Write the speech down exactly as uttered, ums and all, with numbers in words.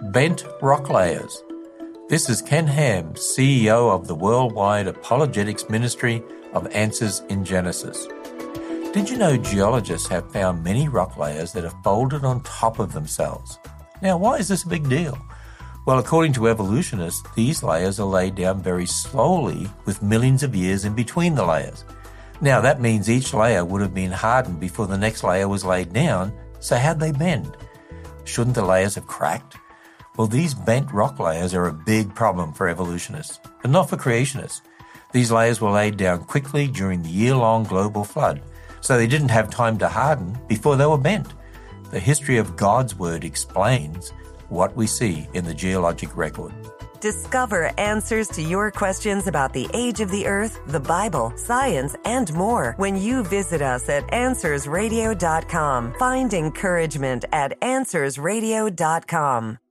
Bent rock layers. This is Ken Ham, C E O of the worldwide apologetics ministry of Answers in Genesis. Did you know geologists have found many rock layers that are folded on top of themselves? Now, why is this a big deal? Well, according to evolutionists, these layers are laid down very slowly with millions of years in between the layers. Now, that means each layer would have been hardened before the next layer was laid down, so how'd they bend? Shouldn't the layers have cracked? Well, these bent rock layers are a big problem for evolutionists, but not for creationists. These layers were laid down quickly during the year-long global flood, so they didn't have time to harden before they were bent. The history of God's Word explains what we see in the geologic record. Discover answers to your questions about the age of the earth, the Bible, science, and more when you visit us at answers radio dot com. Find encouragement at answers radio dot com.